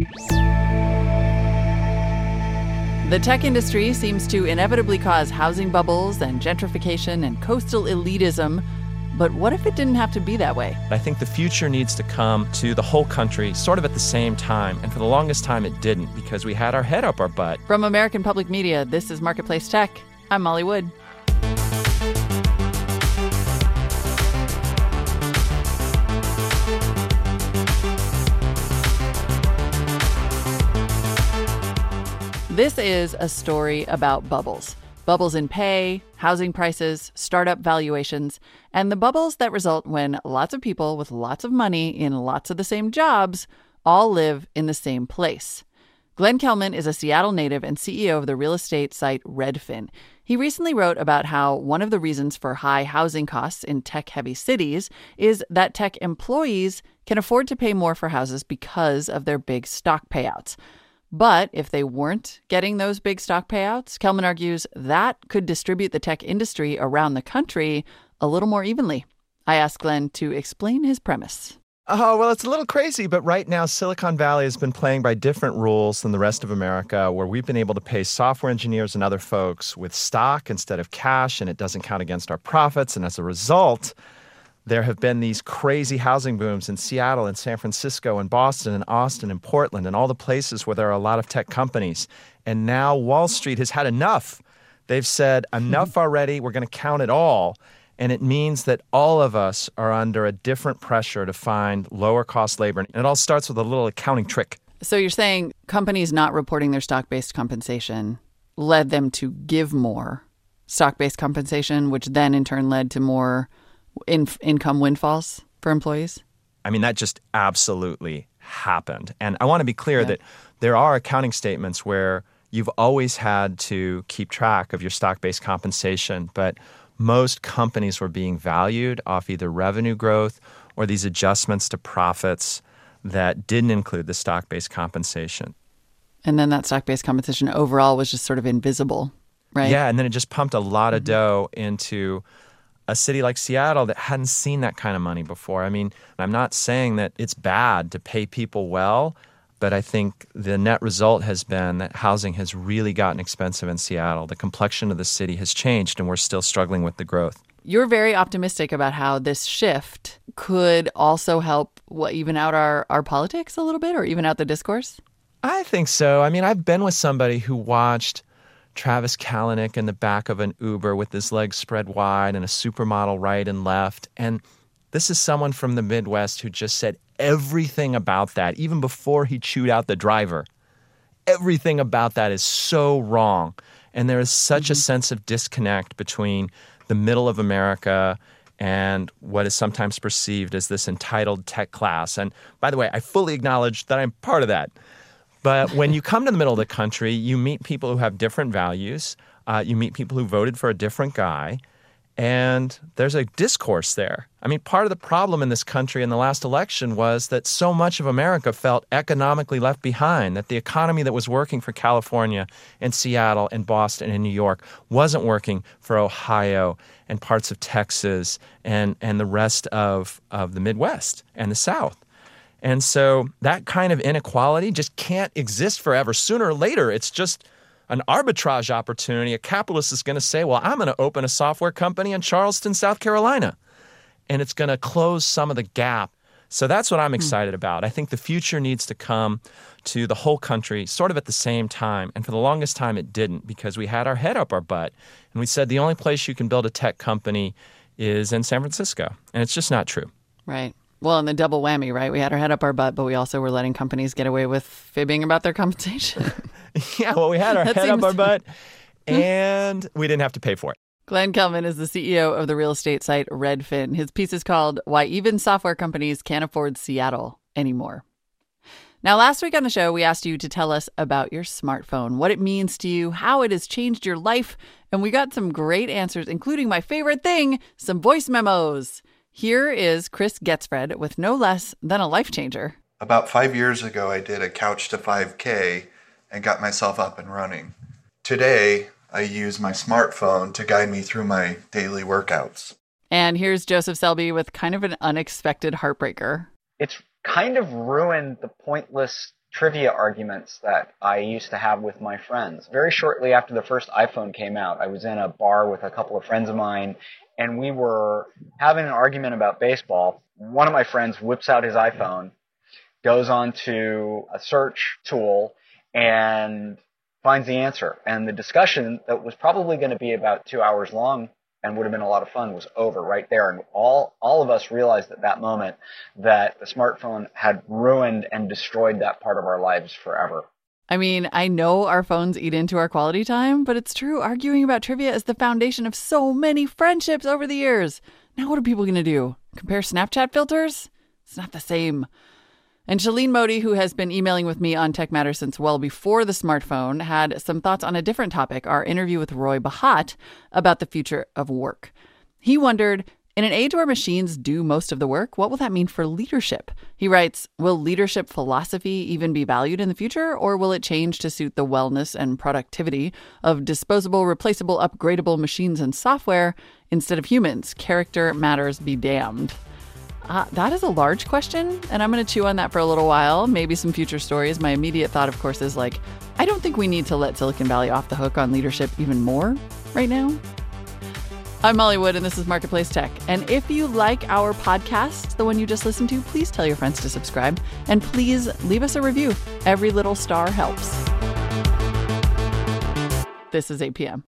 The tech industry seems to inevitably cause housing bubbles and gentrification and coastal elitism. But what if it didn't have to be that way? I think the future needs to come to the whole country sort of at the same time. And for the longest time, it didn't because we had our head up our butt. From American Public Media, this is Marketplace Tech. I'm Molly Wood. This is a story about bubbles. Bubbles in pay, housing prices, startup valuations, and the bubbles that result when lots of people with lots of money in lots of the same jobs all live in the same place. Glenn Kelman is a Seattle native and CEO of the real estate site Redfin. He recently wrote about how one of the reasons for high housing costs in tech-heavy cities is that tech employees can afford to pay more for houses because of their big stock payouts. But if they weren't getting those big stock payouts, Kelman argues that could distribute the tech industry around the country a little more evenly. I asked Glenn to explain his premise. Oh, well, it's a little crazy, but right now Silicon Valley has been playing by different rules than the rest of America, where we've been able to pay software engineers and other folks with stock instead of cash, and it doesn't count against our profits. And as a result, there have been these crazy housing booms in Seattle and San Francisco and Boston and Austin and Portland and all the places where there are a lot of tech companies. And now Wall Street has had enough. They've said, enough already, we're going to count it all. And it means that all of us are under a different pressure to find lower cost labor. And it all starts with a little accounting trick. So you're saying companies not reporting their stock-based compensation led them to give more stock-based compensation, which then in turn led to more income windfalls for employees? I mean, that just absolutely happened. And I want to be clear that there are accounting statements where you've always had to keep track of your stock-based compensation, but most companies were being valued off either revenue growth or these adjustments to profits that didn't include the stock-based compensation. And then that stock-based compensation overall was just sort of invisible, right? Yeah, and then it just pumped a lot of dough into a city like Seattle that hadn't seen that kind of money before. I mean, I'm not saying that it's bad to pay people well, but I think the net result has been that housing has really gotten expensive in Seattle. The complexion of the city has changed, and we're still struggling with the growth. You're very optimistic about how this shift could also help even out our politics a little bit, or even out the discourse? I think so. I mean, I've been with somebody who watched Travis Kalanick in the back of an Uber with his legs spread wide and a supermodel right and left. And this is someone from the Midwest who just said everything about that, even before he chewed out the driver. Everything about that is so wrong. And there is such a sense of disconnect between the middle of America and what is sometimes perceived as this entitled tech class. And by the way, I fully acknowledge that I'm part of that. But when you come to the middle of the country, you meet people who have different values. You meet people who voted for a different guy. And there's a discourse there. I mean, part of the problem in this country in the last election was that so much of America felt economically left behind, that the economy that was working for California and Seattle and Boston and New York wasn't working for Ohio and parts of Texas and the rest of the Midwest and the South. And so that kind of inequality just can't exist forever. Sooner or later, it's just an arbitrage opportunity. A capitalist is going to say, well, I'm going to open a software company in Charleston, South Carolina, and it's going to close some of the gap. So that's what I'm excited about. I think the future needs to come to the whole country sort of at the same time. And for the longest time, it didn't, because we had our head up our butt. And we said the only place you can build a tech company is in San Francisco. And it's just not true. Right. Well, and the double whammy, right? We had our head up our butt, but we also were letting companies get away with fibbing about their compensation. Yeah, well, we had our head up our butt, and we didn't have to pay for it. Glenn Kelman is the CEO of the real estate site Redfin. His piece is called Why Even Software Companies Can't Afford Seattle Anymore. Now, last week on the show, we asked you to tell us about your smartphone, what it means to you, how it has changed your life, and we got some great answers, including my favorite thing, some voice memos. Here is Chris Getzfred with no less than a life changer. About 5 years ago, I did a Couch to 5K and got myself up and running. Today, I use my smartphone to guide me through my daily workouts. And here's Joseph Selby with kind of an unexpected heartbreaker. It's kind of ruined the pointless trivia arguments that I used to have with my friends. Very shortly after the first iPhone came out, I was in a bar with a couple of friends of mine, and we were having an argument about baseball. One of my friends whips out his iPhone, goes on to a search tool, and finds the answer. And the discussion that was probably going to be about 2 hours long and would have been a lot of fun was over right there. And all of us realized at that moment that the smartphone had ruined and destroyed that part of our lives forever. I mean, I know our phones eat into our quality time, but it's true. Arguing about trivia is the foundation of so many friendships over the years. Now what are people going to do? Compare Snapchat filters? It's not the same. And Shailene Modi, who has been emailing with me on Tech Matters since well before the smartphone, had some thoughts on a different topic, our interview with Roy Bahat about the future of work. He wondered, in an age where machines do most of the work, what will that mean for leadership? He writes, will leadership philosophy even be valued in the future, or will it change to suit the wellness and productivity of disposable, replaceable, upgradable machines and software instead of humans? Character matters be damned. That is a large question, and I'm going to chew on that for a little while, maybe some future stories. My immediate thought, of course, is like, I don't think we need to let Silicon Valley off the hook on leadership even more right now. I'm Molly Wood, and this is Marketplace Tech. And if you like our podcast, the one you just listened to, please tell your friends to subscribe, and please leave us a review. Every little star helps. This is 8 p.m.